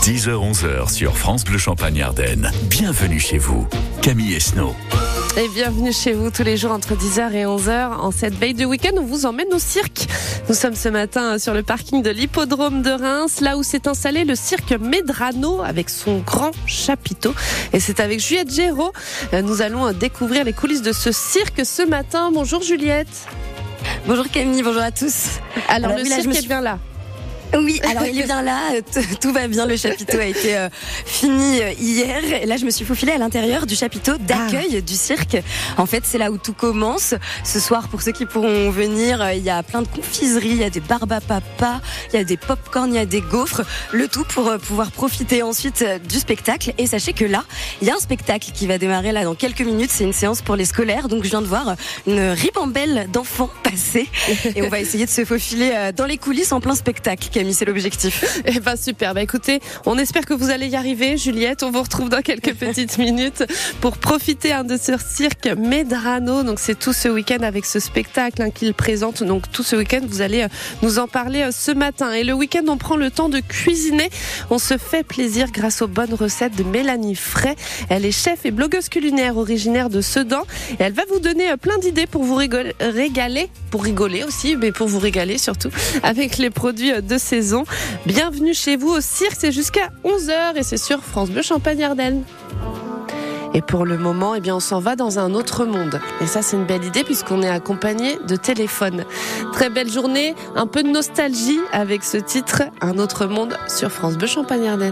10h-11h sur France Bleu Champagne-Ardenne. Bienvenue chez vous, Camille Esnault. Et bienvenue chez vous tous les jours entre 10h et 11h. En cette veille de week-end, on vous emmène au cirque. Nous sommes ce matin sur le parking de l'hippodrome de Reims, là où s'est installé le cirque Medrano avec son grand chapiteau. Et c'est avec Juliette Géraud. Nous allons découvrir les coulisses de ce cirque ce matin. Bonjour Juliette. Bonjour Camille, bonjour à tous. Alors le cirque est bien là. Oui, alors il est bien là, tout va bien, le chapiteau a été fini hier. Et là, je me suis faufilée à l'intérieur du chapiteau d'accueil du cirque. En fait, c'est là où tout commence. Ce soir, pour ceux qui pourront venir, il y a plein de confiseries, il y a des barbes à papa, il y a des pop-corn, il y a des gaufres. Le tout pour pouvoir profiter ensuite du spectacle. Et sachez que là, il y a un spectacle qui va démarrer là dans quelques minutes. C'est une séance pour les scolaires. Donc, je viens de voir une ribambelle d'enfants passer. Et on va essayer de se faufiler dans les coulisses en plein spectacle. Camille, c'est l'objectif. Eh ben super, écoutez, on espère que vous allez y arriver, Juliette. On vous retrouve dans quelques petites minutes pour profiter de ce cirque Medrano. Donc c'est tout ce week-end avec ce spectacle qu'il présente. Donc tout ce week-end, vous allez nous en parler ce matin. Et le week-end, on prend le temps de cuisiner. On se fait plaisir grâce aux bonnes recettes de Mélanie Fray. Elle est chef et blogueuse culinaire originaire de Sedan. Et elle va vous donner plein d'idées pour vous régaler, pour rigoler aussi, mais pour vous régaler surtout avec les produits de saison. Bienvenue chez vous au cirque, c'est jusqu'à 11h et c'est sur France Bleu Champagne-Ardenne. Et pour le moment, on s'en va dans un autre monde. Et ça, c'est une belle idée puisqu'on est accompagné de téléphones. Très belle journée, un peu de nostalgie avec ce titre, Un autre monde sur France Bleu Champagne-Ardenne.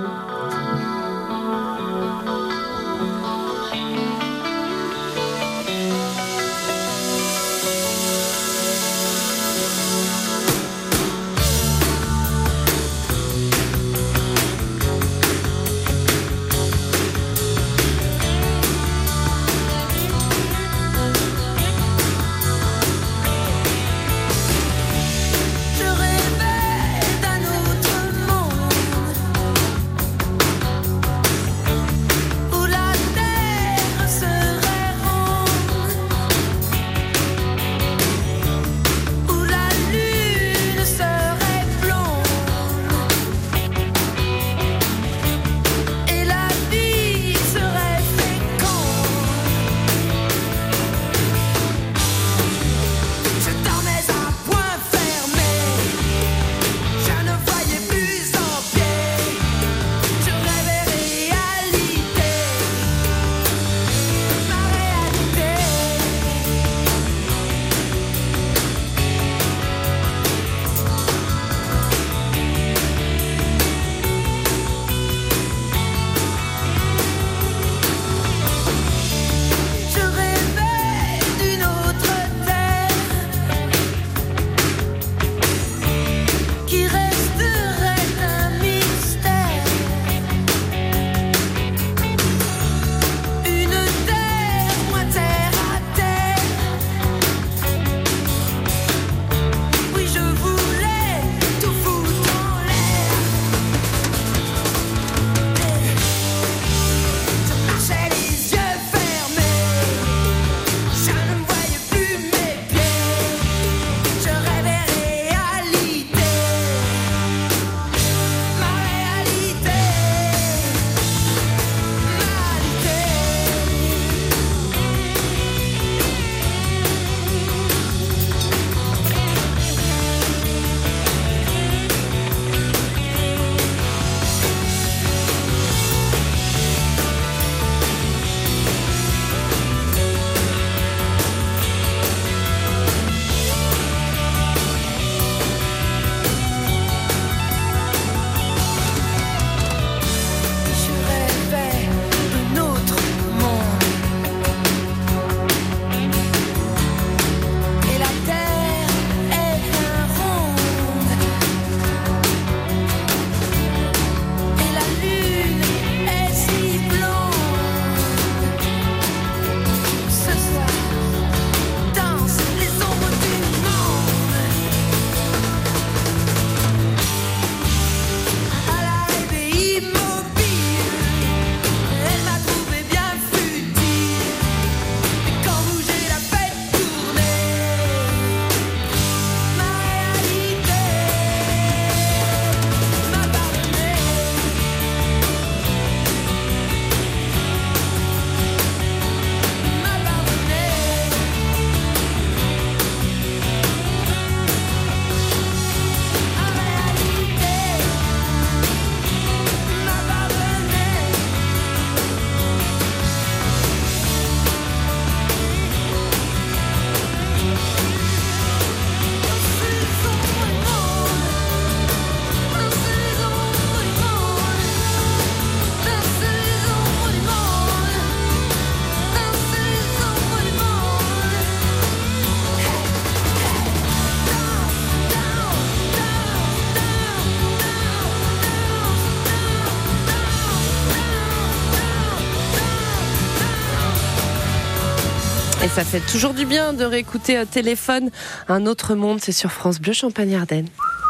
Et ça fait toujours du bien de réécouter Téléphone, un autre monde, c'est sur France Bleu Champagne-Ardenne.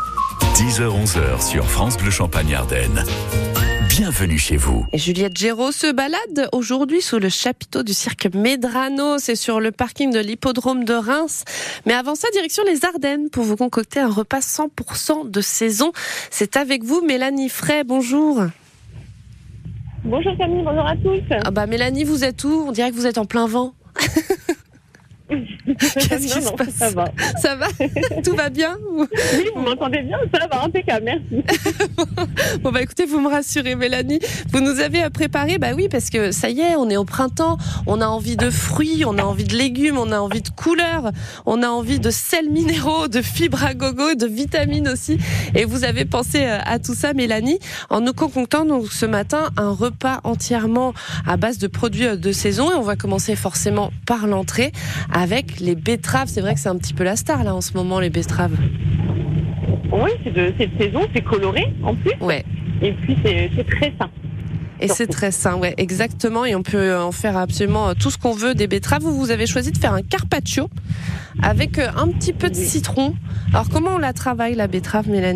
10h-11h sur France Bleu Champagne-Ardenne. Bienvenue chez vous. Et Juliette Géraud se balade aujourd'hui sous le chapiteau du cirque Medrano. C'est sur le parking de l'hippodrome de Reims. Mais avant ça, direction les Ardennes pour vous concocter un repas 100% de saison. C'est avec vous, Mélanie Fray. Bonjour. Bonjour Camille, bonjour à tous. Mélanie, vous êtes où ? On dirait que vous êtes en plein vent. Qu'est-ce qui se passe ? Ça va. Ça va ? Tout va bien ? Oui, vous m'entendez bien ? Ça va, impeccable, merci. Bon écoutez, vous me rassurez Mélanie, vous nous avez préparé, oui parce que ça y est, on est au printemps, on a envie de fruits, on a envie de légumes, on a envie de couleurs, on a envie de sels minéraux, de fibres à gogo, de vitamines aussi, et vous avez pensé à tout ça Mélanie, en nous concoctant donc ce matin un repas entièrement à base de produits de saison, et on va commencer forcément par l'entrée avec les betteraves. C'est vrai que c'est un petit peu la star là en ce moment, les betteraves. Oui, c'est de saison, c'est coloré en plus. Ouais. Et puis c'est très sain. Et c'est très sain, ouais, exactement. Et on peut en faire absolument tout ce qu'on veut des betteraves. Vous avez choisi de faire un carpaccio avec un petit peu de citron. Alors comment on la travaille la betterave, Mélanie ?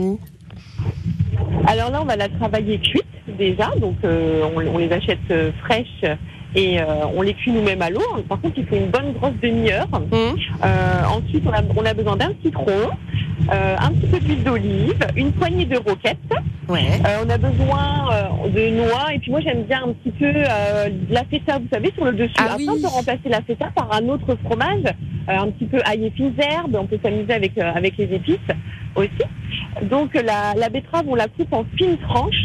Alors là, on va la travailler cuite déjà. Donc on les achète fraîches. Et on les cuit nous-mêmes à l'eau. Par contre, il faut une bonne grosse demi-heure. Ensuite, on a besoin d'un citron, un petit peu d'huile d'olive, une poignée de roquettes. Ouais. On a besoin de noix. Et puis moi, j'aime bien un petit peu de la feta, vous savez, sur le dessus. Après, on peut remplacer la feta par un autre fromage, un petit peu ail et fines herbes. On peut s'amuser avec les épices aussi. Donc la betterave, on la coupe en fines tranches.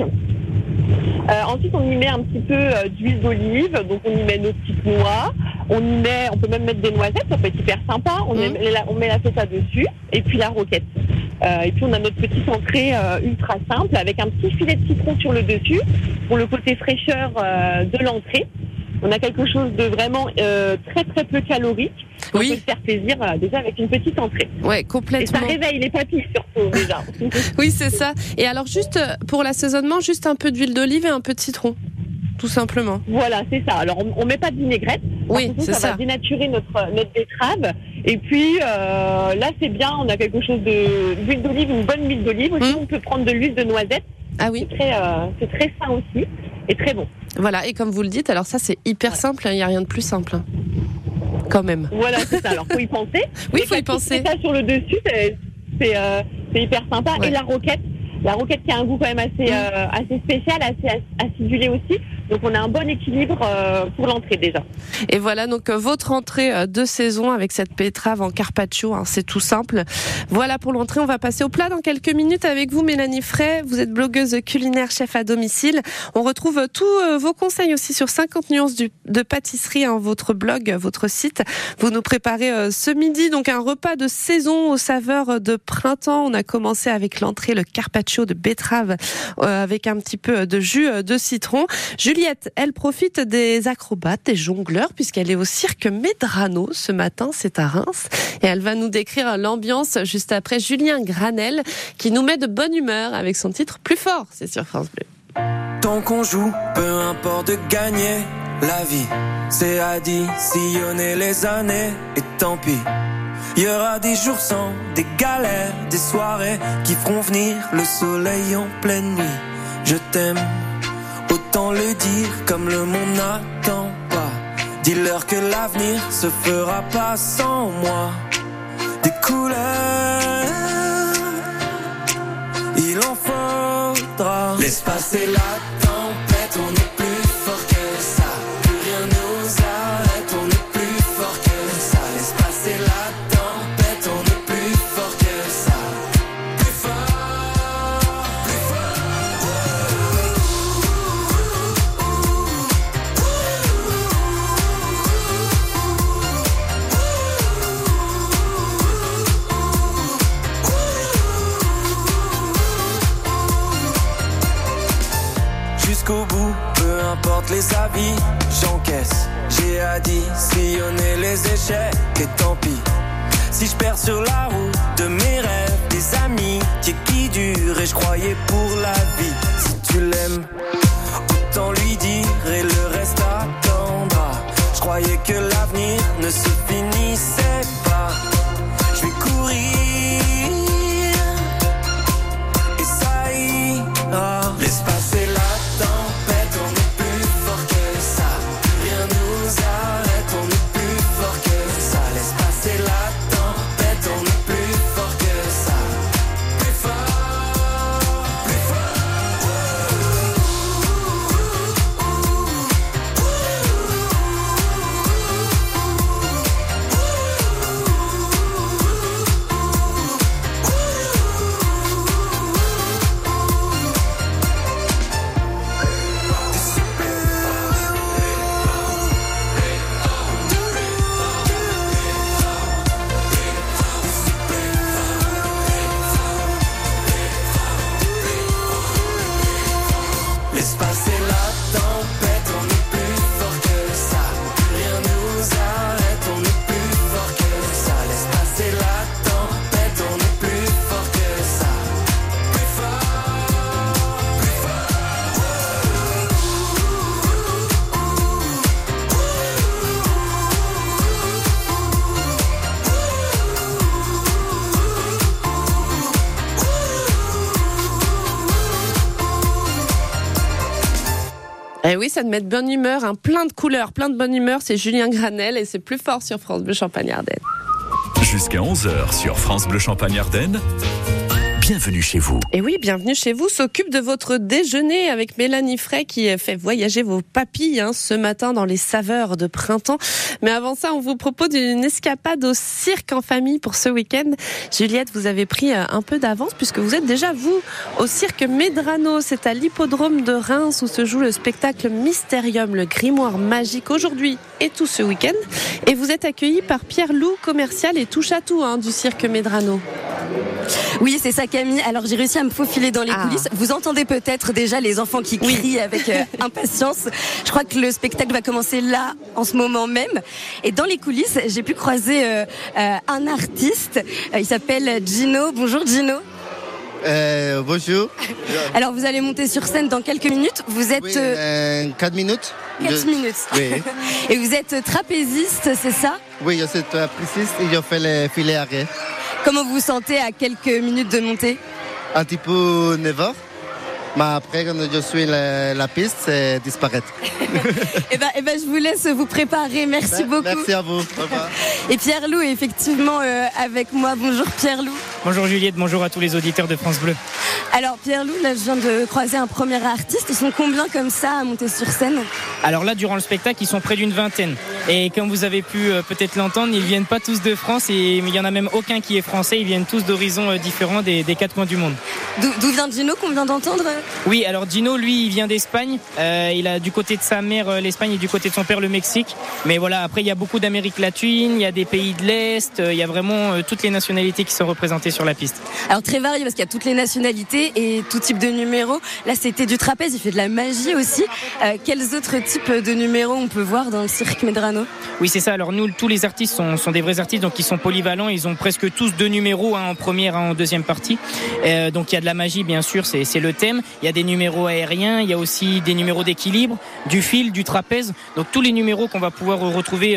Ensuite, on y met un petit peu d'huile d'olive, donc on y met nos petites noix, on peut même mettre des noisettes, ça peut être hyper sympa. On met la feta dessus, et puis la roquette. Et puis on a notre petite entrée ultra simple avec un petit filet de citron sur le dessus pour le côté fraîcheur de l'entrée. On a quelque chose de vraiment très très peu calorique. On peut se faire plaisir déjà avec une petite entrée. Ouais, complètement. Et ça réveille les papilles surtout déjà. Oui, c'est ça. Et alors juste pour l'assaisonnement, juste un peu d'huile d'olive et un peu de citron, tout simplement. Voilà, c'est ça. Alors on met pas de vinaigrette. Oui, c'est ça. Ça va dénaturer notre betterave. Et puis là c'est bien, on a quelque chose d'huile d'olive, une bonne huile d'olive. Aussi, on peut prendre de l'huile de noisette. Ah oui. C'est très sain aussi et très bon. Voilà, et comme vous le dites, alors ça c'est hyper simple, il n'y a rien de plus simple. Quand même. Voilà, c'est ça. Alors faut y penser. Oui, il faut y penser. Ça sur le dessus, c'est hyper sympa. Ouais. Et la roquette qui a un goût quand même assez spécial, assez acidulé aussi. Donc on a un bon équilibre pour l'entrée déjà. Et voilà donc votre entrée de saison avec cette betterave en carpaccio, c'est tout simple. Voilà pour l'entrée, on va passer au plat dans quelques minutes avec vous Mélanie Fray. Vous êtes blogueuse culinaire, chef à domicile. On retrouve tous vos conseils aussi sur 50 nuances de pâtisserie, votre blog, votre site. Vous nous préparez ce midi donc un repas de saison aux saveurs de printemps. On a commencé avec l'entrée, le carpaccio de betterave avec un petit peu de jus de citron. Juliette, elle profite des acrobates, des jongleurs, puisqu'elle est au cirque Medrano ce matin, c'est à Reims. Et elle va nous décrire l'ambiance juste après Julien Granel, qui nous met de bonne humeur avec son titre Plus fort, c'est sur France Bleu. Tant qu'on joue, peu importe de gagner, la vie, c'est additionner les années, et tant pis. Il y aura des jours sans, des galères, des soirées qui feront venir le soleil en pleine nuit. Je t'aime. Autant le dire comme le monde n'attend pas. Dis-leur que l'avenir se fera pas sans moi. Des couleurs, il en faudra. Laisse passer la tempête, on est plus fort que ça. Plus rien nous arrête, on est plus fort que ça. Laisse passer la tempête, on est plus fort que ça. Plus fort, plus fort. Jusqu'au bout, peu importe les avis, j'encaisse. J'ai additionné les échecs et tant pis. Si je perds sur la route de mes rêves, des amis qui durent et je croyais pour la vie. Si tu l'aimes, autant lui dire et le reste attendra. Je croyais que l'avenir ne suffisait Laisse passer la tempête, on est plus fort que ça. Plus rien nous arrête, on est plus fort que ça. Laisse passer la tempête, on est plus fort que ça. Plus fort, plus fort. Eh oui, ça te met de bonne humeur, hein, plein de couleurs, plein de bonne humeur. C'est Julien Granel et c'est plus fort sur France Bleu Champagne-Ardenne. Jusqu'à 11h sur France Bleu Champagne-Ardenne. Bienvenue chez vous. Et oui, bienvenue chez vous. S'occupe de votre déjeuner avec Mélanie Frey qui fait voyager vos papilles ce matin dans les saveurs de printemps. Mais avant ça, on vous propose une escapade au cirque en famille pour ce week-end. Juliette, vous avez pris un peu d'avance puisque vous êtes déjà, vous, au cirque Medrano. C'est à l'hippodrome de Reims où se joue le spectacle Mystérium, le grimoire magique, aujourd'hui et tout ce week-end. Et vous êtes accueilli par Pierre Loup, commercial et touche-à-tout du cirque Medrano. Oui, c'est ça Camille. Alors j'ai réussi à me faufiler dans les coulisses. Vous entendez peut-être déjà les enfants qui crient avec impatience. Je crois que le spectacle va commencer là, en ce moment même. Et dans les coulisses, j'ai pu croiser un artiste. Il s'appelle Gino. Bonjour Gino. Bonjour. Alors vous allez monter sur scène dans quelques minutes. Vous êtes... 4 minutes. 4 minutes. Oui. Et vous êtes trapéziste, c'est ça? Oui, je suis trapéziste et je fais les filets arrière. Comment vous vous sentez à quelques minutes de montée? Un petit peu nerveux. Mais après, quand je suis la piste, c'est disparaître. Eh ben, je vous laisse vous préparer. Merci beaucoup. Merci à vous. Au revoir. Et Pierre Loup est effectivement avec moi. Bonjour Pierre Loup. Bonjour Juliette, bonjour à tous les auditeurs de France Bleu. Alors Pierre Loup, là je viens de croiser un premier artiste. Ils sont combien comme ça à monter sur scène? Alors là, durant le spectacle, ils sont près d'une vingtaine. Et comme vous avez pu peut-être l'entendre, ils viennent pas tous de France et il y en a même aucun qui est français. Ils viennent tous d'horizons différents des 4 coins du monde. D'où vient Gino qu'on vient d'entendre? Oui, alors Gino, lui, il vient d'Espagne. Il a du côté de sa mère l'Espagne et du côté de son père le Mexique. Mais voilà, après il y a beaucoup d'Amérique latine, il y a des pays de l'Est, il y a vraiment toutes les nationalités qui sont représentées sur la piste. Alors très varié parce qu'il y a toutes les nationalités et tout type de numéros. Là c'était du trapèze, il fait de la magie aussi. Quels autres types de numéros on peut voir dans le cirque Medrano? Oui, c'est ça. Alors nous, tous les artistes sont des vrais artistes, donc ils sont polyvalents. Ils ont presque tous 2 numéros, en première et en deuxième partie. Donc il y a de la magie, bien sûr, c'est le thème. Il y a des numéros aériens, il y a aussi des numéros d'équilibre, du fil, du trapèze. Donc tous les numéros qu'on va pouvoir retrouver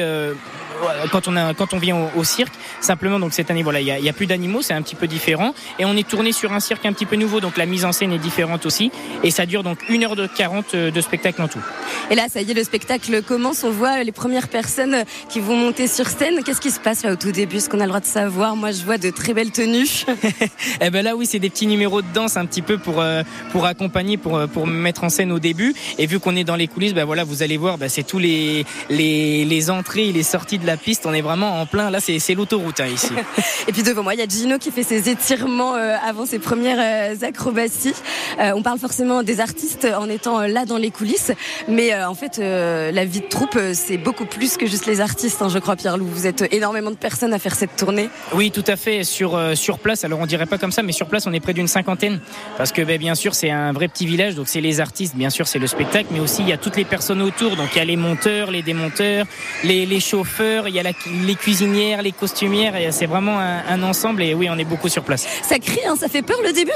quand on vient au cirque. Simplement, donc cette année, voilà, il y a plus d'animaux, c'est un petit peu différent. Et on est tourné sur un cirque un petit peu nouveau, donc la mise en scène est différente aussi. Et ça dure donc 1h40 de spectacle en tout. Et là, ça y est, le spectacle commence. On voit les premières personnes qui vont monter sur scène. Qu'est-ce qui se passe là au tout début? Est-ce qu'on a le droit de savoir? Moi, je vois de très belles tenues. Eh ben là, oui, c'est des petits numéros de danse un petit peu pour accompagner, pour mettre en scène au début. Et vu qu'on est dans les coulisses, voilà, vous allez voir, c'est tous les entrées et les sorties de la piste. On est vraiment en plein. Là, c'est l'autoroute ici. Et puis devant moi, il y a Gino qui fait ses étirements avant ses premières acrobaties. On parle forcément des artistes en étant là dans les coulisses, mais en fait, la vie de troupe, c'est beaucoup plus que juste les artistes, je crois, Pierre Loup. Vous êtes énormément de personnes à faire cette tournée. Oui, tout à fait. Sur place, alors on dirait pas comme ça, mais sur place, on est près d'une 50aine, parce que bien sûr, c'est un vrai petit village. Donc c'est les artistes, bien sûr, c'est le spectacle, mais aussi il y a toutes les personnes autour. Donc il y a les monteurs, les démonteurs, les chauffeurs, il y a les cuisinières, les costumières. Et c'est vraiment un ensemble. Et oui, on est beaucoup sur place. Ça crie, ça fait peur le début.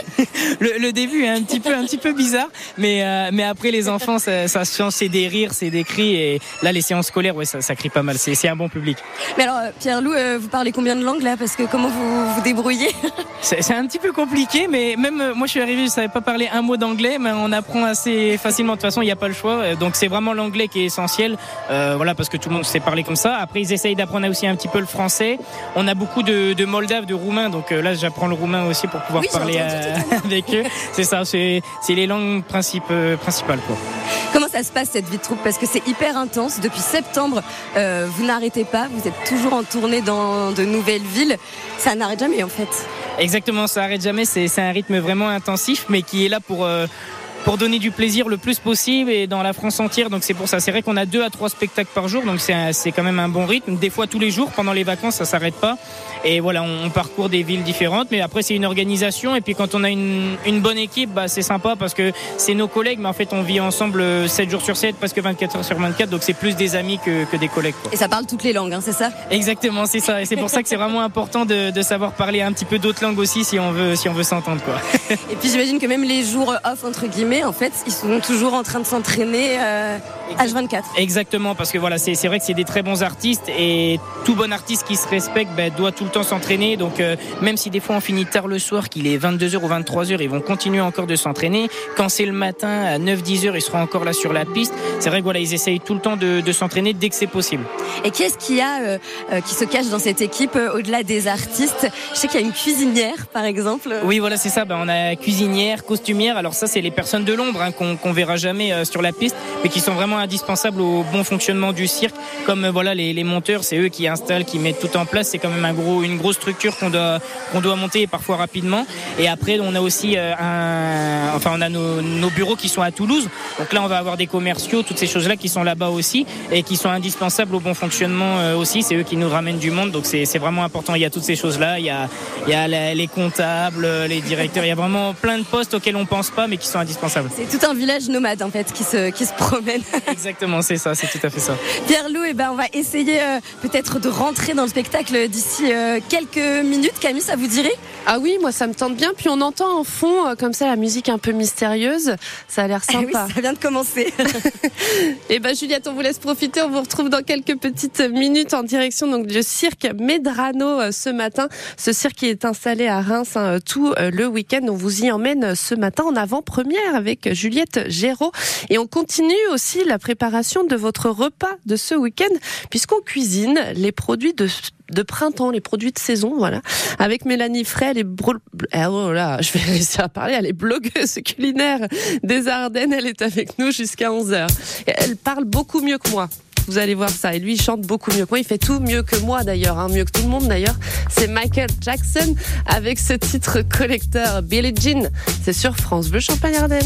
le début est un petit peu bizarre, mais après les enfants, ça change, c'est des rires, c'est des cris. Et là, les séances scolaires, ouais, ça crie pas mal. C'est un bon public. Mais alors, Pierre Loup, vous parlez combien de langues là? Parce que comment vous vous débrouillez? C'est un petit peu compliqué, mais même moi, je suis arrivé, je savais pas parler un mot d'anglais, mais on apprend assez facilement. De toute façon, il n'y a pas le choix. Donc, c'est vraiment l'anglais qui est essentiel. Voilà, parce que tout le monde sait parler comme ça. Après, ils essayent d'apprendre aussi un petit peu le français. On a beaucoup de Moldaves, de Roumains. Donc là, j'apprends le roumain aussi pour pouvoir parler avec eux. C'est ça, c'est les langues principales, quoi. Comment ça se passe cette vie de troupe? Parce que c'est hyper intense. Depuis septembre, vous n'arrêtez pas. Vous êtes toujours en tournée dans de nouvelles villes. Ça n'arrête jamais en fait. Exactement, ça n'arrête jamais. C'est un rythme vraiment intensif, mais qui est là pour donner du plaisir le plus possible et dans la France entière. Donc c'est pour ça. C'est vrai qu'on a 2 à 3 spectacles par jour, donc c'est quand même un bon rythme. Des fois tous les jours, pendant les vacances, ça s'arrête pas. Et voilà, on parcourt des villes différentes, mais après c'est une organisation. Et puis quand on a une bonne équipe, c'est sympa parce que c'est nos collègues, mais en fait on vit ensemble 7 jours sur 7, presque 24 heures sur 24. Donc c'est plus des amis que des collègues, quoi. Et ça parle toutes les langues, c'est ça ? Exactement, c'est ça. Et c'est pour ça que c'est vraiment important de savoir parler un petit peu d'autres langues aussi si on veut s'entendre, quoi. Et puis j'imagine que même les jours off entre guillemets, en fait, ils sont toujours en train de s'entraîner H24. Exactement, parce que voilà, c'est vrai que c'est des très bons artistes et tout bon artiste qui se respecte doit tout le temps s'entraîner. Donc même si des fois on finit tard le soir, qu'il est 22h ou 23h, ils vont continuer encore de s'entraîner. Quand c'est le matin à 9-10h, ils seront encore là sur la piste. C'est vrai que voilà, ils essayent tout le temps de s'entraîner dès que c'est possible. Et qu'est-ce qu'il y a qui se cache dans cette équipe au-delà des artistes ? Je sais qu'il y a une cuisinière par exemple. Oui, voilà, c'est ça. On a cuisinière, costumière. Alors ça, c'est les personnes de l'ombre qu'on verra jamais sur la piste, mais qui sont vraiment indispensables au bon fonctionnement du cirque. Comme voilà, les monteurs, c'est eux qui installent, qui mettent tout en place. C'est quand même une grosse structure qu'on doit monter, parfois rapidement. Et après, on a aussi on a nos bureaux qui sont à Toulouse. Donc là, on va avoir des commerciaux, toutes ces choses-là qui sont là-bas aussi et qui sont indispensables au bon fonctionnement aussi. C'est eux qui nous ramènent du monde. Donc c'est vraiment important. Il y a toutes ces choses-là. Il y a les comptables, les directeurs. Il y a vraiment plein de postes auxquels on pense pas, mais qui sont indispensables. C'est tout un village nomade en fait qui se promène. Exactement, c'est ça, c'est tout à fait ça. Pierre-Loup, on va essayer peut-être de rentrer dans le spectacle d'ici quelques minutes. Camille, ça vous dirait ? Ah oui, moi ça me tente bien. Puis on entend en fond comme ça la musique un peu mystérieuse. Ça a l'air sympa. Oui, ça vient de commencer. Et Juliette, on vous laisse profiter. On vous retrouve dans quelques petites minutes en direction donc du cirque Medrano ce matin. Ce cirque qui est installé à Reims tout le week-end. On vous y emmène ce matin en avant-première avec Juliette Géraud. Et on continue aussi la préparation de votre repas de ce week-end puisqu'on cuisine les produits de printemps, les produits de saison, voilà. Avec Mélanie Frey, je vais réussir à parler, elle est blogueuse culinaire des Ardennes, elle est avec nous jusqu'à 11h. Et elle parle beaucoup mieux que moi. Vous allez voir ça. Et lui, il chante beaucoup mieux que moi. Il fait tout mieux que moi, d'ailleurs. Mieux que tout le monde, d'ailleurs. C'est Michael Jackson avec ce titre collecteur Billie Jean. C'est sur France Bleu Champagne-Ardenne.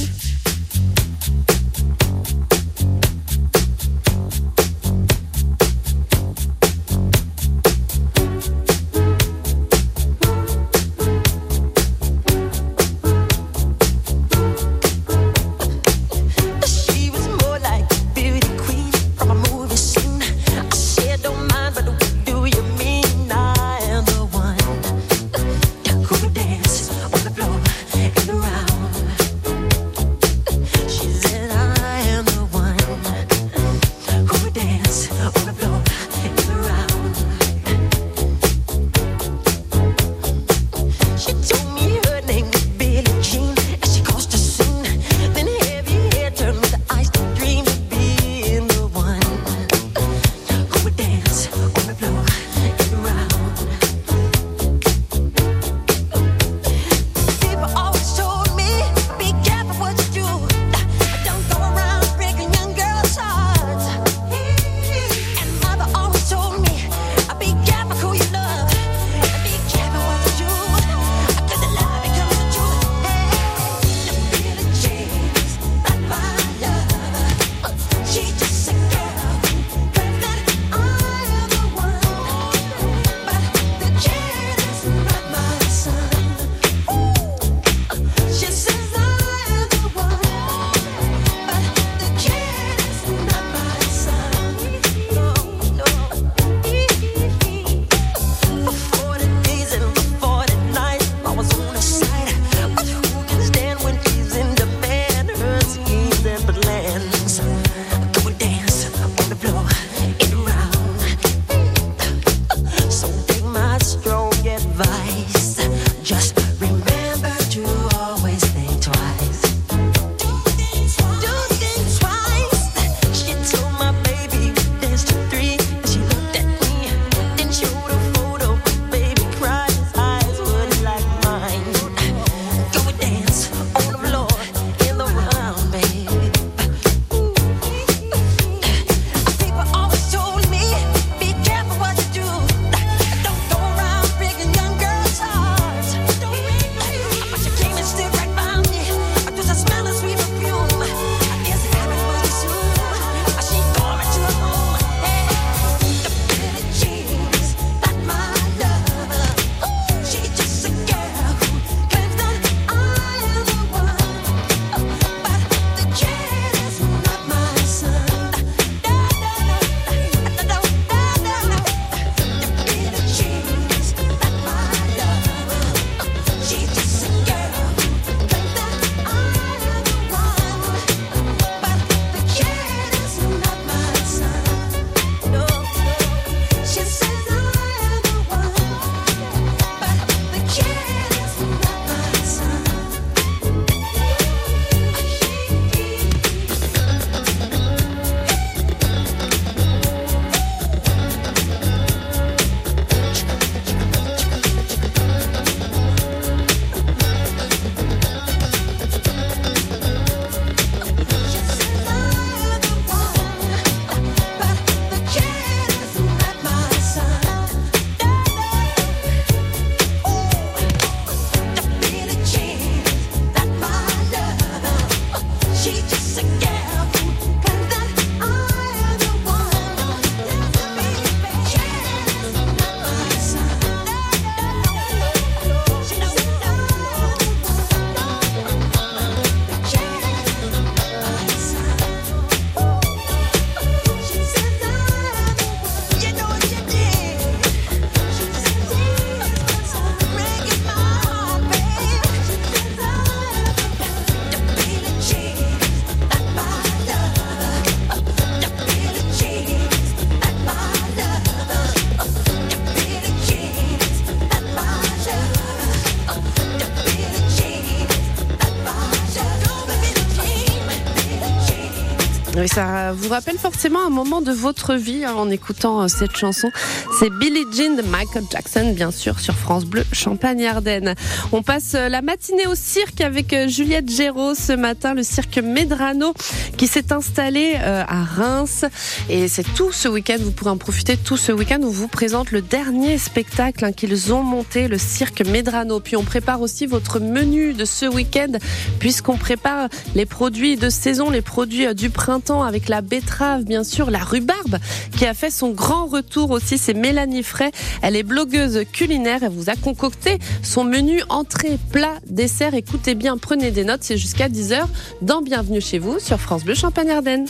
Oui, ça vous rappelle forcément un moment de votre vie en écoutant cette chanson. C'est Billie Jean de Michael Jackson, bien sûr, sur France Bleu Champagne-Ardenne. On passe la matinée au cirque avec Juliette Géraud ce matin, le cirque Medrano qui s'est installé à Reims. Et c'est tout ce week-end, vous pourrez en profiter tout ce week-end où on vous présente le dernier spectacle qu'ils ont monté, le cirque Medrano. Puis on prépare aussi votre menu de ce week-end puisqu'on prépare les produits de saison, les produits du printemps avec la betterave, bien sûr, la rhubarbe qui a fait son grand retour aussi. C'est Mélanie Frey. Elle est blogueuse culinaire. Elle vous a concocté son menu entrée, plat, dessert. Écoutez bien, prenez des notes. C'est jusqu'à 10h dans Bienvenue chez vous sur France Bleu Champagne-Ardenne.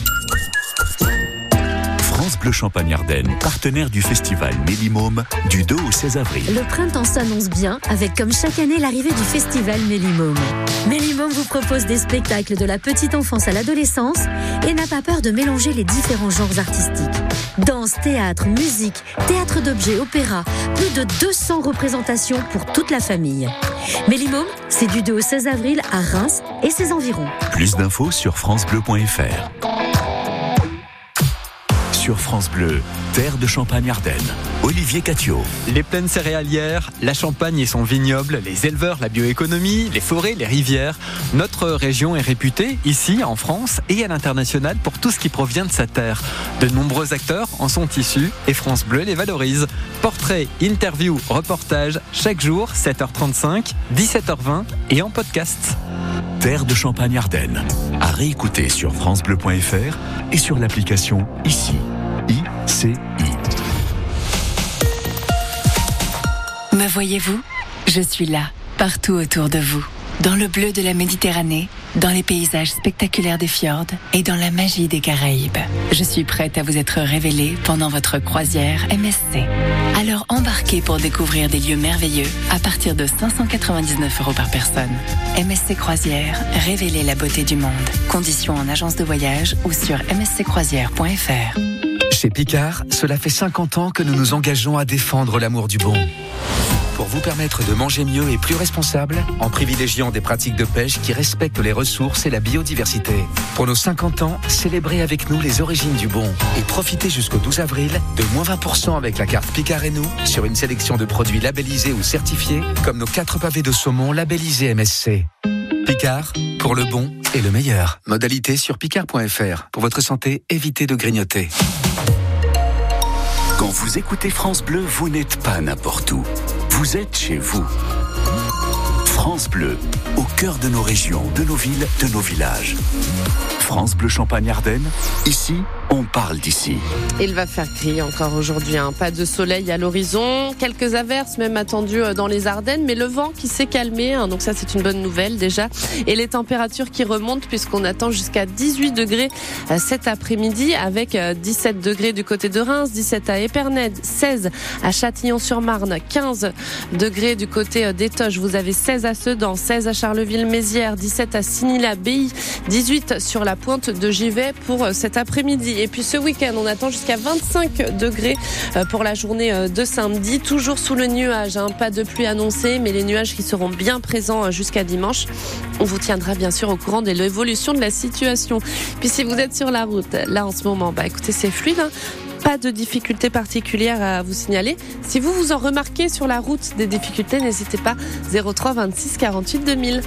France Bleu Champagne-Ardenne, partenaire du festival Mélimôme du 2 au 16 avril. Le printemps s'annonce bien avec, comme chaque année, l'arrivée du festival Mélimôme. Mélimôme vous propose des spectacles de la petite enfance à l'adolescence et n'a pas peur de mélanger les différents genres artistiques. Danse, théâtre, musique, théâtre d'objets, opéra, plus de 200 représentations pour toute la famille. Mélimôme, c'est du 2 au 16 avril à Reims et ses environs. Plus d'infos sur francebleu.fr. Sur France Bleu, terre de Champagne-Ardenne, Olivier Catio. Les plaines céréalières, la Champagne et son vignoble, les éleveurs, la bioéconomie, les forêts, les rivières. Notre région est réputée, ici, en France et à l'international, pour tout ce qui provient de sa terre. De nombreux acteurs en sont issus et France Bleu les valorise. Portraits, interviews, reportages, chaque jour, 7h35, 17h20 et en podcast. Terre de Champagne-Ardenne, à réécouter sur francebleu.fr et sur l'application ICI. ICI. Me voyez-vous ? Je suis là, partout autour de vous. Dans le bleu de la Méditerranée, dans les paysages spectaculaires des fjords et dans la magie des Caraïbes. Je suis prête à vous être révélée pendant votre croisière MSC. Alors embarquez pour découvrir des lieux merveilleux à partir de 599 € par personne. MSC Croisière, révélez la beauté du monde. Conditions en agence de voyage ou sur msccroisière.fr. Chez Picard, cela fait 50 ans que nous nous engageons à défendre l'amour du bon. Pour vous permettre de manger mieux et plus responsable, en privilégiant des pratiques de pêche qui respectent les ressources et la biodiversité. Pour nos 50 ans, célébrez avec nous les origines du bon et profitez jusqu'au 12 avril de moins 20% avec la carte Picard et nous sur une sélection de produits labellisés ou certifiés comme nos 4 pavés de saumon labellisés MSC. Picard, pour le bon et le meilleur. Modalité sur picard.fr. Pour votre santé, évitez de grignoter. Quand vous écoutez France Bleu, vous n'êtes pas n'importe où. Vous êtes chez vous. France Bleu, au cœur de nos régions, de nos villes, de nos villages. France Bleu Champagne-Ardenne, ici, on parle d'ici. Il va faire gris encore aujourd'hui, pas de soleil à l'horizon, quelques averses même attendues dans les Ardennes, mais le vent qui s'est calmé, donc ça c'est une bonne nouvelle déjà, et les températures qui remontent puisqu'on attend jusqu'à 18 degrés cet après-midi avec 17 degrés du côté de Reims, 17 à Épernay, 16 à Châtillon-sur-Marne, 15 degrés du côté d'Étoges, vous avez 16 à Sedan, 16 à Charleville-Mézières, 17 à Signy-l'Abbaye, 18 sur la pointe de Givet pour cet après-midi. Et puis ce week-end, on attend jusqu'à 25 degrés pour la journée de samedi, toujours sous le nuage, pas de pluie annoncée, mais les nuages qui seront bien présents jusqu'à dimanche. On vous tiendra bien sûr au courant de l'évolution de la situation. Puis si vous êtes sur la route, là en ce moment, écoutez, c'est fluide, pas de difficultés particulières à vous signaler. Si vous vous en remarquez sur la route des difficultés, n'hésitez pas, 03 26 48 2000.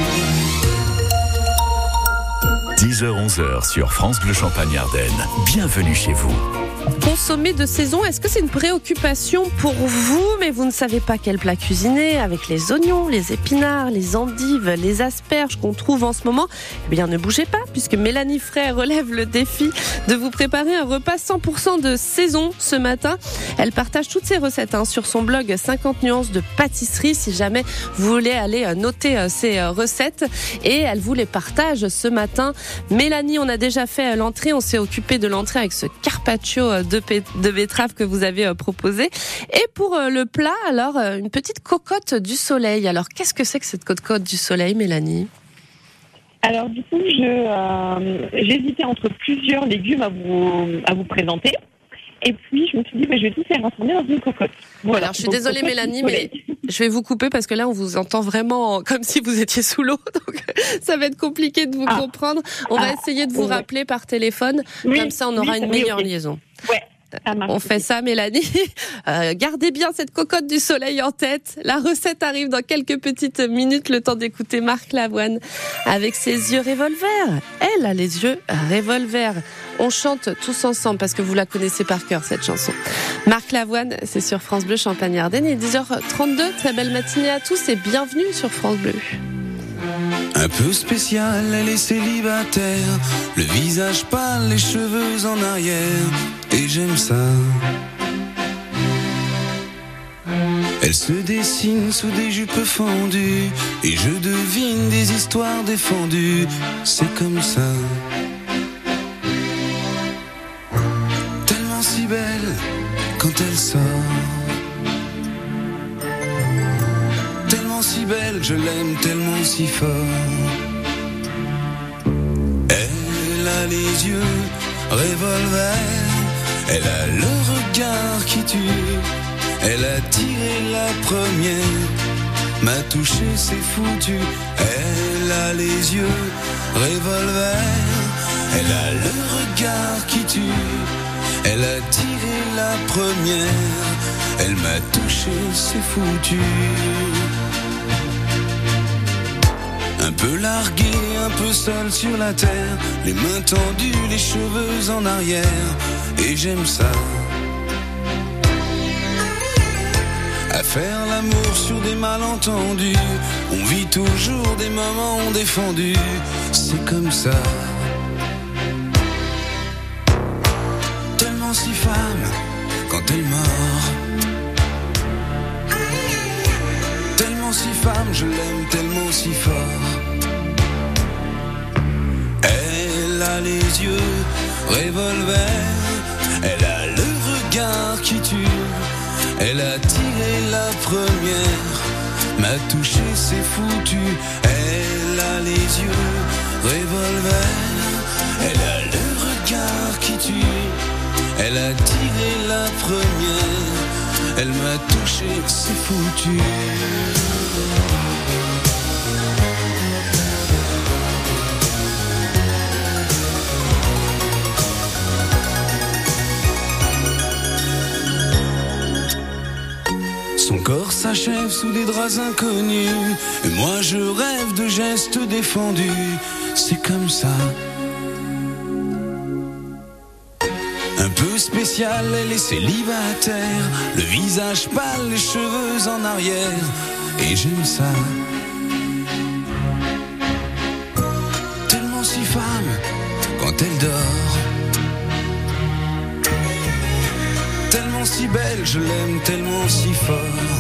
10h-11h sur France Bleu Champagne-Ardenne. Bienvenue chez vous. Consommer de saison, est-ce que c'est une préoccupation pour vous, mais vous ne savez pas quel plat cuisiner avec les oignons, les épinards, les endives, les asperges qu'on trouve en ce moment? Eh bien, ne bougez pas, puisque Mélanie Frey relève le défi de vous préparer un repas 100% de saison ce matin. Elle partage toutes ses recettes sur son blog 50 nuances de pâtisserie, si jamais vous voulez aller noter ses recettes. Et elle vous les partage ce matin. Mélanie, on a déjà fait l'entrée, on s'est occupé de l'entrée avec ce carpaccio de betterave que vous avez proposé. Et pour le plat, alors, une petite cocotte du soleil. Alors, qu'est-ce que c'est que cette cocotte du soleil, Mélanie ? Alors, du coup, j'hésitais entre plusieurs légumes à vous présenter. Et puis, je me suis dit, je vais tout faire rassembler dans une cocotte. Voilà. Alors, je suis désolée, Mélanie, mais je vais vous couper parce que là, on vous entend vraiment comme si vous étiez sous l'eau. Donc, ça va être compliqué de vous comprendre. On va essayer de vous rappeler par téléphone. Comme ça, on aura une meilleure liaison. Ouais. On fait ça, Mélanie. Gardez bien cette cocotte du soleil en tête. La recette arrive dans quelques petites minutes, le temps d'écouter Marc Lavoine avec ses yeux revolver. Elle a les yeux revolver. On chante tous ensemble parce que vous la connaissez par cœur, cette chanson. Marc Lavoine, c'est sur France Bleu Champagne-Ardenne. Il est 10h32. Très belle matinée à tous et bienvenue sur France Bleu. Un peu spéciale, elle est célibataire, le visage pâle, les cheveux en arrière, et j'aime ça. Elle se dessine sous des jupes fendues, et je devine des histoires défendues, c'est comme ça. Tellement si belle quand elle sort, si belle, je l'aime tellement si fort. Elle a les yeux revolver, elle a le regard qui tue, elle a tiré la première, m'a touché, c'est foutu. Elle a les yeux revolver, elle a le regard qui tue, elle a tiré la première, elle m'a touché, c'est foutu. Un peu largué, un peu seul sur la terre, les mains tendues, les cheveux en arrière, et j'aime ça. À faire l'amour sur des malentendus, on vit toujours des moments défendus, c'est comme ça. Tellement si femme quand elle mord, tellement si femme, je l'aime tellement si fort. Elle a les yeux revolver, elle a le regard qui tue, elle a tiré la première, m'a touché, c'est foutu. Elle a les yeux revolver, elle a le regard qui tue, elle a tiré la première, elle m'a touché, c'est foutu. Son corps s'achève sous des draps inconnus, et moi je rêve de gestes défendus, c'est comme ça. Un peu spécial, elle est célibataire, le visage pâle, les cheveux en arrière, et j'aime ça. Tellement si femme quand elle dort, tellement si belle, je l'aime tellement si fort.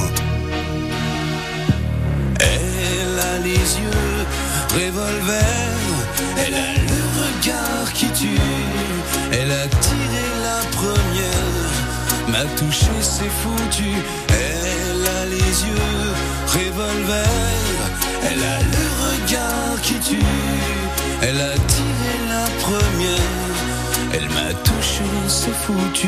Elle a les yeux revolver, elle a le regard qui tue, elle a tiré la première, m'a touché, c'est foutu. Elle a les yeux revolver, elle a le regard qui tue, elle a tiré la première, elle m'a touché, c'est foutu.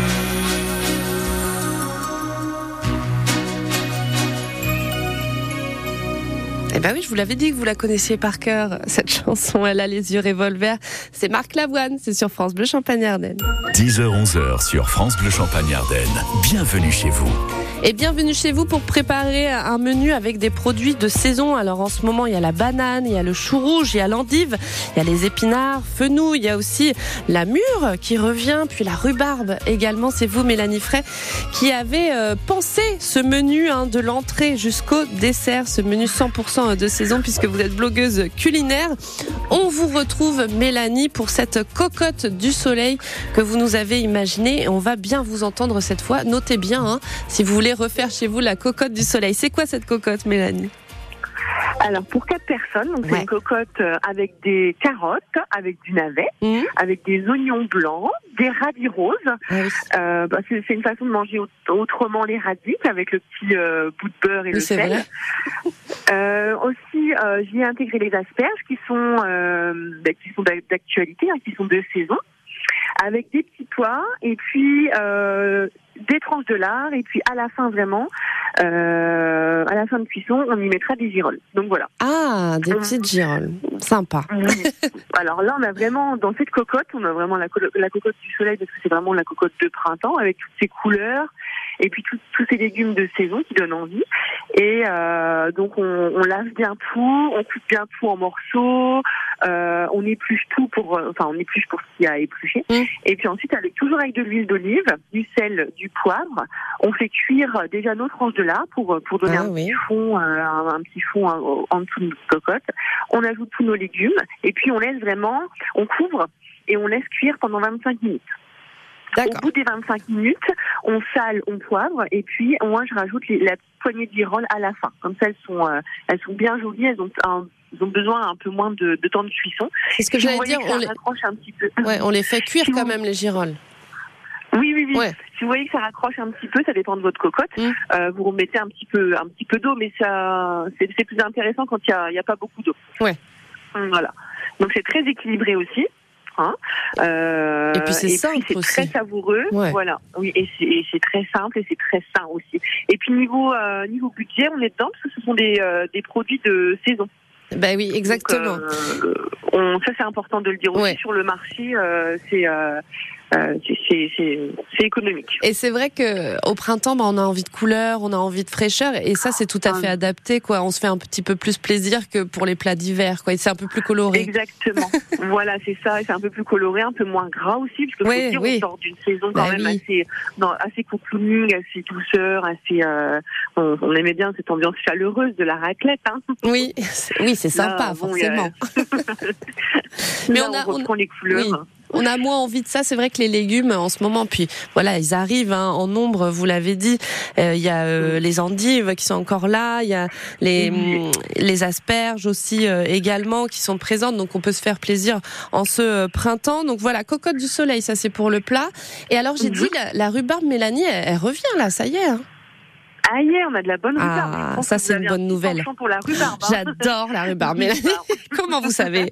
Eh ben oui, je vous l'avais dit que vous la connaissiez par cœur, cette chanson. Elle a les yeux revolver. C'est Marc Lavoine, c'est sur France Bleu Champagne-Ardenne. 10h-11h sur France Bleu Champagne-Ardenne. Bienvenue chez vous. Et bienvenue chez vous pour préparer un menu avec des produits de saison. Alors en ce moment, il y a la banane, il y a le chou rouge, il y a l'endive, il y a les épinards, fenouil, il y a aussi la mûre qui revient, puis la rhubarbe également. C'est vous, Mélanie Frey, qui avez pensé ce menu de l'entrée jusqu'au dessert, ce menu 100% de saison, puisque vous êtes blogueuse culinaire. On vous retrouve, Mélanie, pour cette cocotte du soleil que vous nous avez imaginée. On va bien vous entendre cette fois. Notez bien, si vous voulez refaire chez vous la cocotte du soleil. C'est quoi cette cocotte, Mélanie ? Alors, pour 4 personnes, donc c'est une cocotte avec des carottes, avec du navet, avec des oignons blancs, des radis roses. C'est une façon de manger autrement les radis, avec le petit bout de beurre et le sel. Aussi, j'y ai intégré les asperges qui sont d'actualité, qui sont de saison, avec des petits pois et puis des tranches de lard et puis à la fin vraiment, à la fin de cuisson, on y mettra des girolles. Donc voilà. Ah, des petites girolles, sympa. Alors là, on a vraiment dans cette cocotte, on a vraiment la cocotte du soleil parce que c'est vraiment la cocotte de printemps avec toutes ses couleurs et puis tous ces légumes de saison qui donnent envie. Et donc on lave bien tout, on coupe bien tout en morceaux, on épluche tout on épluche pour ce qu'il y a à éplucher. Et puis ensuite, toujours avec de l'huile d'olive, du sel, du poivre, on fait cuire déjà nos tranches de lard pour donner un petit fond en dessous de notre cocotte. On ajoute tous nos légumes et puis on couvre et on laisse cuire pendant 25 minutes. Au bout des 25 minutes, on sale, on poivre et puis moi je rajoute la petite poignée de girolles à la fin. Comme ça, elles sont bien jolies, elles ont besoin un peu moins de temps de cuisson. C'est ce que j'allais dire. On les raccroche un petit peu. Ouais, on les fait cuire quand même les girolles. Oui. Ouais. Si vous voyez que ça raccroche un petit peu, ça dépend de votre cocotte. Vous remettez un petit peu d'eau, mais ça, c'est plus intéressant quand il y a pas beaucoup d'eau. Ouais. Voilà. Donc c'est très équilibré aussi. Et puis c'est simple c'est aussi. très savoureux. Ouais. Voilà. Oui, et c'est très simple et c'est très sain aussi. Et puis niveau budget, on est dedans parce que ce sont des produits de saison. Ben oui, exactement. Donc, ça c'est important de le dire aussi sur le marché. C'est économique. Et c'est vrai que au printemps, on a envie de couleur, on a envie de fraîcheur, et ça c'est tout à fait adapté, quoi. On se fait un petit peu plus plaisir que pour les plats d'hiver, quoi. Et c'est un peu plus coloré. Exactement. Voilà, c'est ça. Et c'est un peu plus coloré, un peu moins gras aussi, parce que on sort d'une saison quand même assez cocooning, assez douceur, assez. On aimait bien cette ambiance chaleureuse de la raclette, hein. Oui, c'est sympa, là, forcément. Mais on reprend les couleurs. Oui. On a moins envie de ça. C'est vrai que les légumes en ce moment, puis voilà, ils arrivent en nombre. Vous l'avez dit. Il y a les endives qui sont encore là. Il y a les asperges aussi également qui sont présentes. Donc on peut se faire plaisir en ce printemps. Donc voilà, cocotte du soleil, ça c'est pour le plat. Et alors j'ai dit la rhubarbe, Mélanie, elle revient là. Ça y est. Hein. Ah yeah, on a de la bonne rhubarbe. Ah, ça c'est une bonne nouvelle. Pour la rhubarbe, hein. J'adore la rhubarbe. Mélanie, comment vous savez?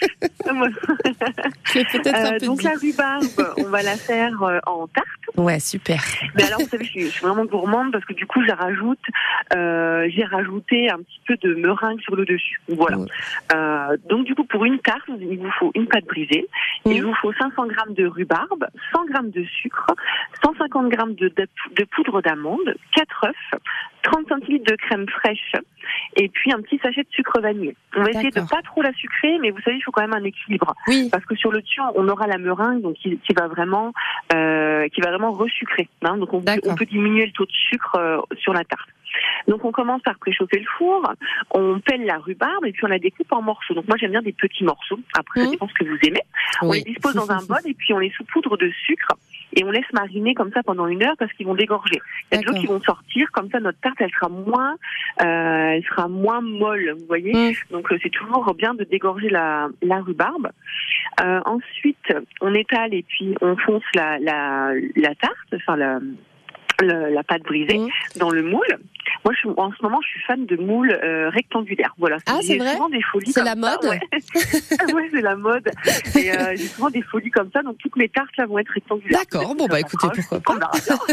Donc la rhubarbe, on va la faire en tarte. Ouais, super. Mais alors, vous savez, je suis vraiment gourmande parce que du coup, j'ai rajouté un petit peu de meringue sur le dessus. Voilà. Donc du coup, pour une tarte, il vous faut une pâte brisée. Il vous faut 500 grammes de rhubarbe, 100 grammes de sucre, 150 grammes de poudre d'amande, 4 œufs, 30 centilitres de crème fraîche et puis un petit sachet de sucre vanillé. On va essayer de pas trop la sucrer, mais vous savez, il faut quand même un équilibre. Oui. Parce que sur le dessus, on aura la meringue, donc qui va vraiment resucrer. Hein. Donc on peut diminuer le taux de sucre sur la tarte. Donc on commence par préchauffer le four, on pèle la rhubarbe et puis on la découpe en morceaux. Donc moi j'aime bien des petits morceaux, après ça dépend ce que vous aimez. Oui. On les dispose dans un bol et puis on les saupoudre de sucre et on laisse mariner comme ça pendant 1 heure parce qu'ils vont dégorger. Il y a de l'eau qui vont sortir, comme ça notre tarte elle sera moins molle, vous voyez. Donc c'est toujours bien de dégorger la rhubarbe. Ensuite on étale et puis on fonce la tarte, enfin la pâte brisée dans le moule. Moi, en ce moment, je suis fan de moules rectangulaires. Voilà. Ah, c'est vrai? Souvent des folies. C'est la mode. Ouais, c'est la mode. Et j'ai souvent des folies comme ça, donc toutes mes tartes là vont être rectangulaires. D'accord. Bon, écoutez, pourquoi pas.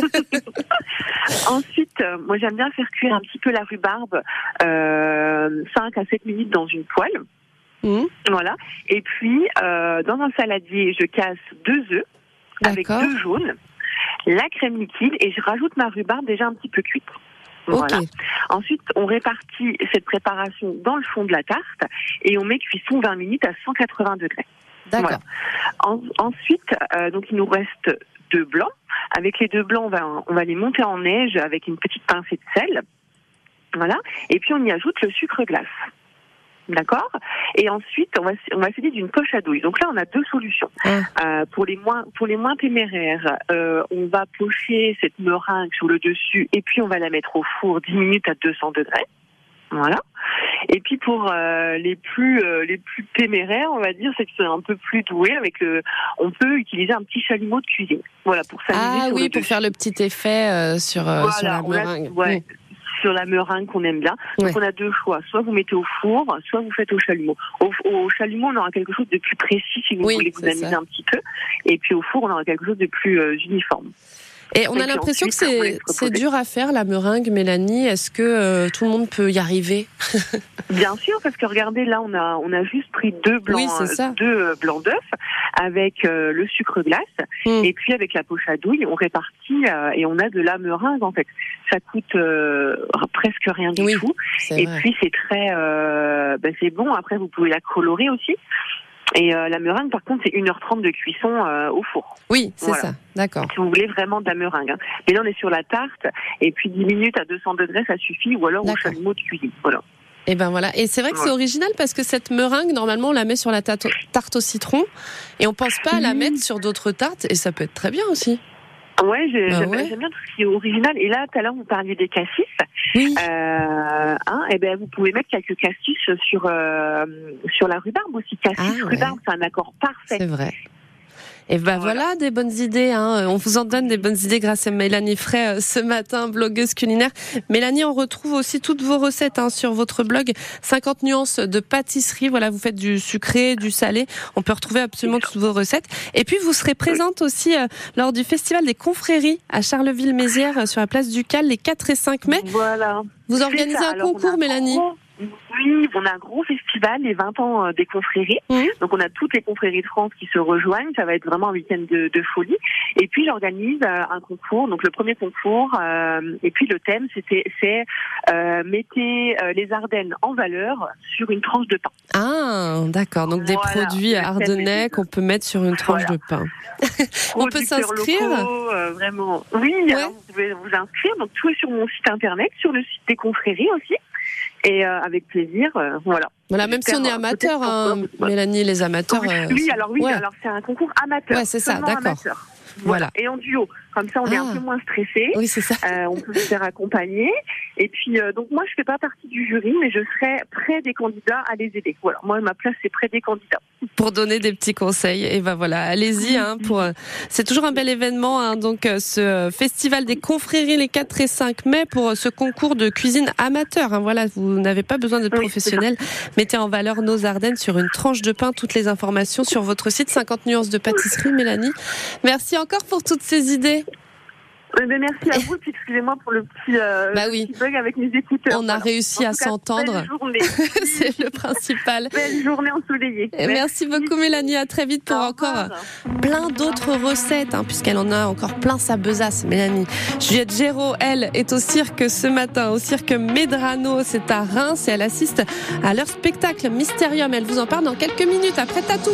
Ensuite, moi, j'aime bien faire cuire un petit peu la rhubarbe 5 à 7 minutes dans une poêle. Voilà. Et puis, dans un saladier, je casse 2 œufs avec 2 jaunes, la crème liquide et je rajoute ma rhubarbe déjà un petit peu cuite. Voilà. Ensuite, on répartit cette préparation dans le fond de la tarte et on met cuisson 20 minutes à 180 degrés. D'accord. Voilà. Ensuite, donc il nous reste 2 blancs. Avec les 2 blancs, on va les monter en neige avec une petite pincée de sel. Voilà. Et puis on y ajoute le sucre glace. D'accord. Et ensuite, on va s'aider d'une poche à douille. Donc là, on a 2 solutions. Pour les moins téméraires, on va pocher cette meringue sur le dessus et puis on va la mettre au four 10 minutes à 200 degrés. Voilà. Et puis pour les plus téméraires, on va dire, c'est que c'est un peu plus doué on peut utiliser un petit chalumeau de cuisine. Voilà, pour s'amuser sur le dessus. Pour faire le petit effet sur la meringue. Sur la meringue qu'on aime bien. Donc on a 2 choix. Soit vous mettez au four, soit vous faites au chalumeau. Au chalumeau, on aura quelque chose de plus précis si vous voulez vous amuser un petit peu. Et puis au four, on aura quelque chose de plus uniforme. Et on a l'impression que c'est dur à faire, la meringue, Mélanie. Est-ce que tout le monde peut y arriver? Bien sûr, parce que regardez, là, on a juste pris 2 blancs d'œufs avec le sucre glace et puis avec la poche à douille, on répartit et on a de la meringue en fait. Ça coûte presque rien du tout. Et vrai. Puis c'est très, c'est bon. Après, vous pouvez la colorer aussi. Et la meringue, par contre, c'est 1h30 de cuisson au four. Oui, c'est ça, d'accord. Si vous voulez vraiment de la meringue. Et là, on est sur la tarte, et puis 10 minutes à 200 degrés, ça suffit, ou alors au chalumeau de cuisine. Voilà. Et ben voilà. Et c'est vrai que c'est original parce que cette meringue, normalement, on la met sur la tarte au citron, et on pense pas à la mettre sur d'autres tartes, et ça peut être très bien aussi. Ouais, j'aime bien tout ce qui est original. Et là, tout à l'heure, vous parliez des cassis. Oui. Et ben, vous pouvez mettre quelques cassis sur la rhubarbe aussi. Cassis, rhubarbe, c'est un accord parfait. C'est vrai. Et voilà des bonnes idées. On vous en donne des bonnes idées grâce à Mélanie Frey ce matin, blogueuse culinaire. Mélanie, on retrouve aussi toutes vos recettes sur votre blog 50 nuances de pâtisserie. Voilà, vous faites du sucré, du salé. On peut retrouver absolument toutes vos recettes. Et puis vous serez présente aussi lors du Festival des Confréries à Charleville-Mézières sur la place du Cal les 4 et 5 mai. Voilà. Vous organisez un concours, Mélanie? Oui, on a un gros festival, les 20 ans des confréries. Donc on a toutes les confréries de France qui se rejoignent. Ça va être vraiment un week-end de folie. Et puis j'organise un concours. Donc le premier concours, et puis le thème c'est mettez les Ardennes en valeur sur une tranche de pain. Ah, d'accord. Donc des produits ardennais qu'on peut mettre sur une tranche de pain. On peut s'inscrire locaux, vraiment. Oui, alors vous pouvez vous inscrire. Donc tout est sur mon site internet, sur le site des confréries aussi. Et avec plaisir, voilà. Voilà, même si on est amateur, Mélanie, les amateurs. Alors c'est un concours amateur. Ouais, c'est ça, d'accord. Amateur. Voilà. Et en duo. Comme ça, on est un peu moins stressé. Oui, c'est ça. On peut se faire accompagner. Et puis, donc moi, je fais pas partie du jury, mais je serai près des candidats à les aider. Voilà. Moi, ma place, c'est près des candidats. Pour donner des petits conseils. Et ben voilà, allez-y. C'est toujours un bel événement. Donc, ce festival des confréries les 4 et 5 mai pour ce concours de cuisine amateur. Voilà, vous n'avez pas besoin d'être professionnel. Mettez en valeur nos Ardennes sur une tranche de pain. Toutes les informations sur votre site 50 nuances de pâtisserie, Mélanie. Merci encore pour toutes ces idées. Merci à vous, puis excusez-moi pour le petit bug avec mes écouteurs. On a réussi à s'entendre. Belle journée. C'est le principal. Belle journée ensoleillée. Merci beaucoup Mélanie, à très vite pour encore plein d'autres recettes, puisqu'elle en a encore plein sa besace, Mélanie. Juliette Géraud, elle, est au cirque ce matin, au cirque Medrano, c'est à Reims, et elle assiste à leur spectacle Mysterium. Elle vous en parle dans quelques minutes après Tatou.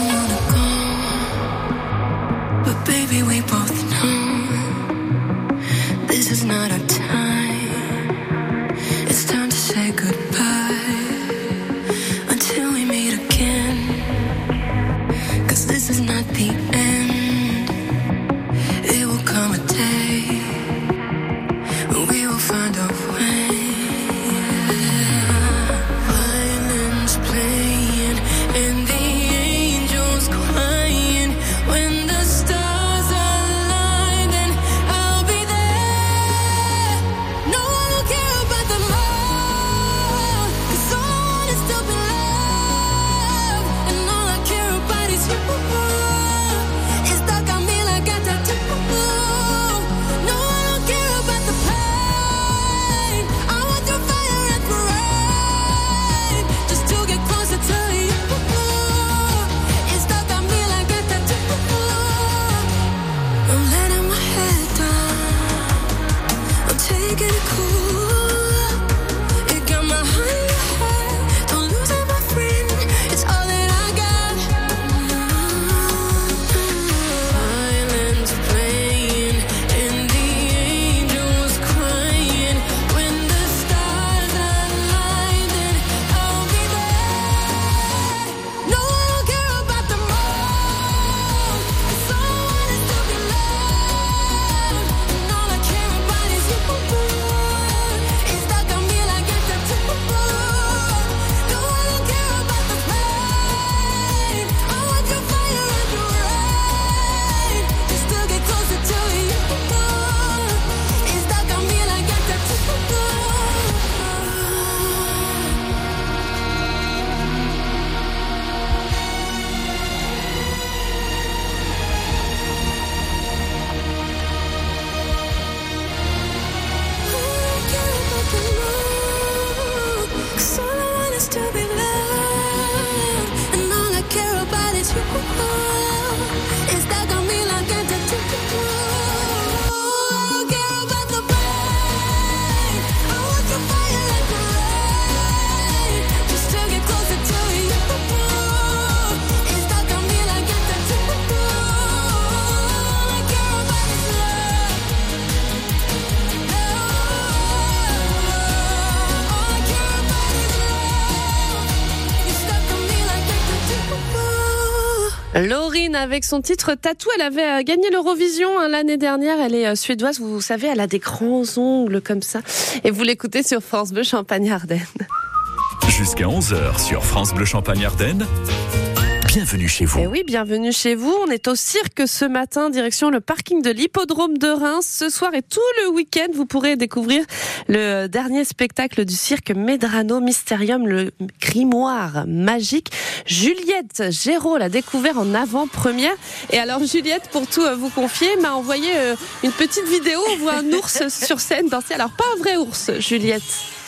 Baby, we both know this is not our time. It's time to say goodbye until we meet again. 'Cause this is not the end. It will come a day when we will find a way. Violins playing and the angels crying when the stars align, and I'll be there. No one will care about the more, 'cause all I want is to be loved, and all I care about is you. Laurine avec son titre Tatou, elle avait gagné l'Eurovision l'année dernière, elle est suédoise, vous savez, elle a des grands ongles comme ça. Et vous l'écoutez sur France Bleu Champagne-Ardenne. Jusqu'à 11h sur France Bleu Champagne-Ardenne. Bienvenue chez vous. Et oui, bienvenue chez vous. On est au cirque ce matin, direction le parking de l'hippodrome de Reims. Ce soir et tout le week-end, vous pourrez découvrir le dernier spectacle du cirque Medrano Mysterium, le grimoire magique. Juliette Géraud l'a découvert en avant-première. Et alors Juliette, pour tout vous confier, m'a envoyé une petite vidéo. On voit un ours sur scène danser. Alors pas un vrai ours, Juliette.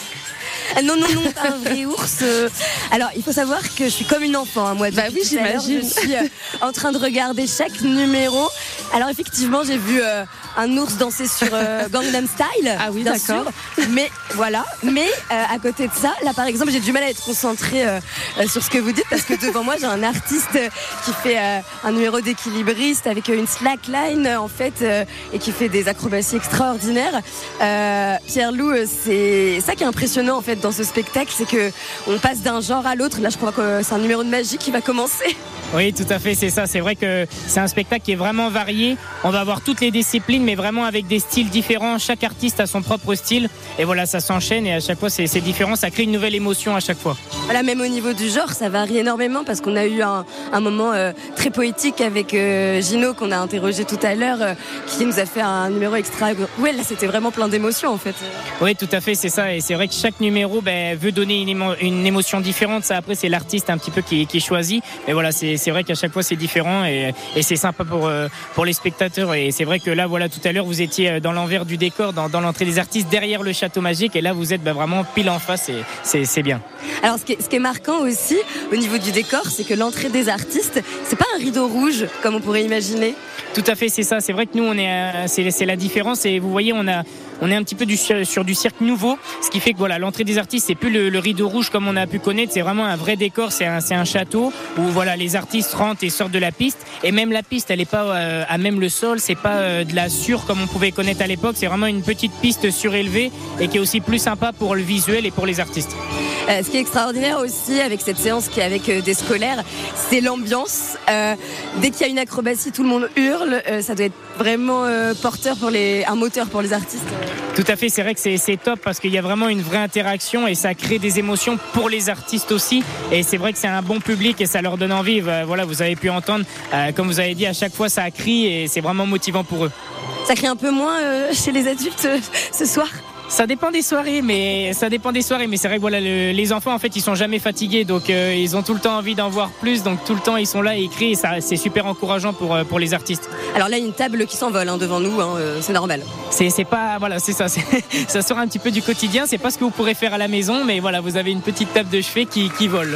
Non, pas un vrai ours. Alors, il faut savoir que je suis comme une enfant, moi. Bah oui, j'imagine. Je suis en train de regarder chaque numéro. Alors, effectivement, j'ai vu un ours danser sur Gangnam Style. Ah oui, bien d'accord. sûr. Mais voilà. Mais à côté de ça, là, par exemple, j'ai du mal à être concentrée sur ce que vous dites parce que devant moi, j'ai un artiste qui fait un numéro d'équilibriste avec une slackline, en fait, et qui fait des acrobaties extraordinaires. Pierre-Loup, c'est ça qui est impressionnant, en fait, dans ce spectacle, c'est que on passe d'un genre à l'autre. Là, je crois que c'est un numéro de magie qui va commencer. Oui, tout à fait, c'est ça. C'est vrai que c'est un spectacle qui est vraiment varié. On va avoir toutes les disciplines, mais vraiment avec des styles différents. Chaque artiste a son propre style. Et voilà, ça s'enchaîne et à chaque fois, c'est différent. Ça crée une nouvelle émotion à chaque fois. Voilà, même au niveau du genre, ça varie énormément parce qu'on a eu un moment très poétique avec Gino qu'on a interrogé tout à l'heure, qui nous a fait un numéro extra. Ouais, là, c'était vraiment plein d'émotions, en fait. Oui, tout à fait, c'est ça. Et c'est vrai que chaque numéro veut donner une émotion différente. Ça, après, c'est l'artiste un petit peu qui choisit. Mais voilà, c'est vrai qu'à chaque fois, c'est différent et c'est sympa pour les spectateurs. Et c'est vrai que là, voilà, tout à l'heure, vous étiez dans l'envers du décor, dans l'entrée des artistes, derrière le château magique. Et là, vous êtes vraiment pile en face et c'est bien. Alors, ce qui est marquant aussi, au niveau du décor, c'est que l'entrée des artistes, c'est pas un rideau rouge, comme on pourrait imaginer. Tout à fait, c'est ça. C'est vrai que nous, c'est la différence. Et vous voyez, on est un petit peu sur du cirque nouveau, ce qui fait que voilà, l'entrée des artistes, c'est plus le rideau rouge comme on a pu connaître, c'est vraiment un vrai décor, c'est un château où voilà, les artistes rentrent et sortent de la piste, et même la piste, elle est pas à même le sol, c'est pas de la comme on pouvait connaître à l'époque, c'est vraiment une petite piste surélevée et qui est aussi plus sympa pour le visuel et pour les artistes. Ce qui est extraordinaire aussi avec cette séance qui est avec des scolaires, c'est l'ambiance. Dès qu'il y a une acrobatie, tout le monde hurle. Ça doit être vraiment porteur un moteur pour les artistes. Tout à fait, c'est vrai que c'est top parce qu'il y a vraiment une vraie interaction et ça crée des émotions pour les artistes aussi. Et c'est vrai que c'est un bon public et ça leur donne envie. Voilà, vous avez pu entendre, comme vous avez dit, à chaque fois ça crie et c'est vraiment motivant pour eux. Ça crie un peu moins chez les adultes ce soir? Ça dépend des soirées, mais c'est vrai que voilà, les enfants en fait ils sont jamais fatigués, donc ils ont tout le temps envie d'en voir plus, donc tout le temps ils sont là et ils crient, et ça c'est super encourageant pour les artistes. Alors là, une table qui s'envole devant nous, c'est normal. C'est pas voilà, c'est ça, ça sort un petit peu du quotidien, c'est pas ce que vous pourrez faire à la maison, mais voilà, vous avez une petite table de chevet qui vole.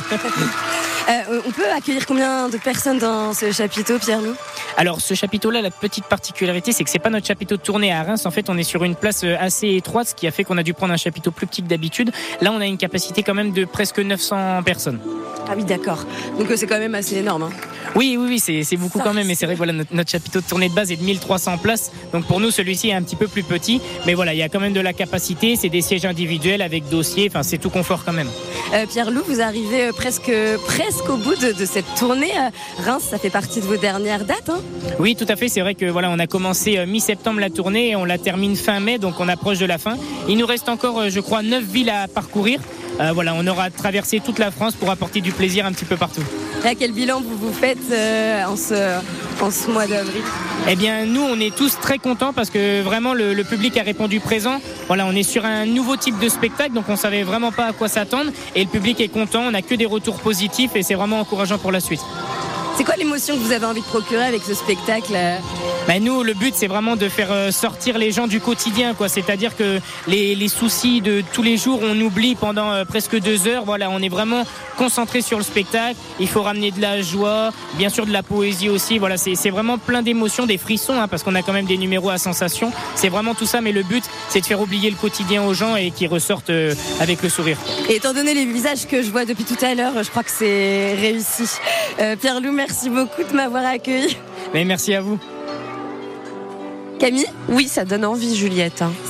On peut accueillir combien de personnes dans ce chapiteau, Pierre-Loup? Alors ce chapiteau-là, la petite particularité, c'est que c'est pas notre chapiteau de tournée à Reims. En fait, on est sur une place assez étroite, ce qui a fait qu'on a dû prendre un chapiteau plus petit que d'habitude. Là, on a une capacité quand même de presque 900 personnes. Ah oui, d'accord. Donc c'est quand même assez énorme. Oui, c'est beaucoup quand même. Mais c'est vrai que voilà, notre chapiteau de tournée de base est de 1300 places. Donc pour nous, celui-ci est un petit peu plus petit. Mais voilà, il y a quand même de la capacité. C'est des sièges individuels avec dossier. Enfin, c'est tout confort quand même. Pierre-Loup, vous arrivez presque au bout de cette tournée. Reims, ça fait partie de vos dernières dates, hein? Oui, tout à fait. C'est vrai que voilà, on a commencé mi-septembre la tournée et on la termine fin mai. Donc on approche de la fin. Il nous reste encore, je crois, 9 villes à parcourir. Voilà, on aura traversé toute la France pour apporter du plaisir un petit peu partout. Et à quel bilan vous faites en ce mois d'avril? Eh bien, nous, on est tous très contents parce que vraiment le public a répondu présent. Voilà, on est sur un nouveau type de spectacle, donc on savait vraiment pas à quoi s'attendre. Et le public est content, on n'a que des retours positifs et c'est vraiment encourageant pour la suite. C'est quoi l'émotion que vous avez envie de procurer avec ce spectacle? Nous, le but, c'est vraiment de faire sortir les gens du quotidien, quoi. C'est-à-dire que les soucis de tous les jours, on oublie pendant presque 2 heures. Voilà, on est vraiment concentré sur le spectacle. Il faut ramener de la joie, bien sûr de la poésie aussi. Voilà, c'est vraiment plein d'émotions, des frissons, parce qu'on a quand même des numéros à sensation. C'est vraiment tout ça, mais le but, c'est de faire oublier le quotidien aux gens et qu'ils ressortent avec le sourire. Et étant donné les visages que je vois depuis tout à l'heure, je crois que c'est réussi. Pierre-Loup, merci beaucoup de m'avoir accueilli. Mais merci à vous. Camille? Oui, ça donne envie, Juliette.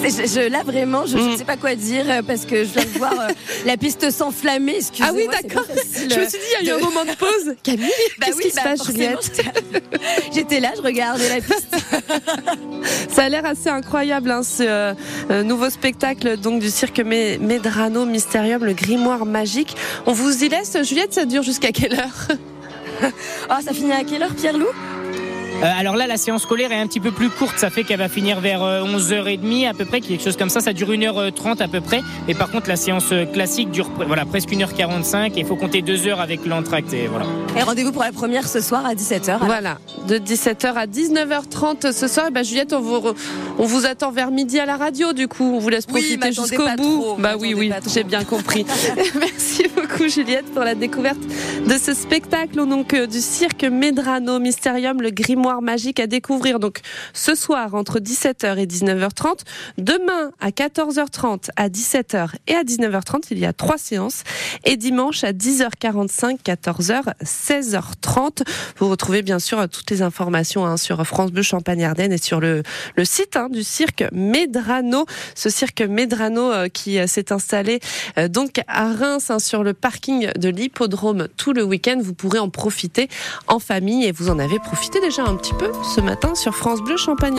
Là vraiment, je ne sais pas quoi dire parce que je viens de voir la piste s'enflammer. Excusez-moi. Ah oui, d'accord. Je me suis dit, il y a eu un moment de pause. Camille, qu'est-ce qui se passe, Juliette? J'étais là, je regardais la piste. Ça a l'air assez incroyable, hein, ce nouveau spectacle donc du cirque Medrano Mysterium, le grimoire magique. On vous y laisse, Juliette, ça dure jusqu'à quelle heure? Ça finit à quelle heure, Pierre-Loup? Alors là, la séance scolaire est un petit peu plus courte. Ça fait qu'elle va finir vers 11h30 à peu près, quelque chose comme ça. Ça dure 1h30 à peu près. Mais par contre, la séance classique dure presque 1h45 et il faut compter 2 heures avec l'entracte. Et voilà. Et rendez-vous pour la première ce soir à 17h. Voilà, de 17h à 19h30 ce soir. Juliette, on vous attend vers midi à la radio du coup. On vous laisse profiter jusqu'au bout. Oui, j'ai bien compris. Merci beaucoup Juliette pour la découverte de ce spectacle donc du cirque Medrano Mysterium, le grimoire magique à découvrir donc ce soir entre 17h et 19h30, demain à 14h30, à 17h et à 19h30, il y a 3 séances, et dimanche à 10h45, 14h, 16h30. Vous retrouvez bien sûr toutes les informations sur France Bleu Champagne-Ardenne et sur le site du cirque Medrano. Ce cirque Medrano qui s'est installé donc à Reims sur le parking de l'hippodrome tout le week-end. Vous pourrez en profiter en famille et vous en avez profité déjà un petit peu ce matin sur France Bleu Champagne.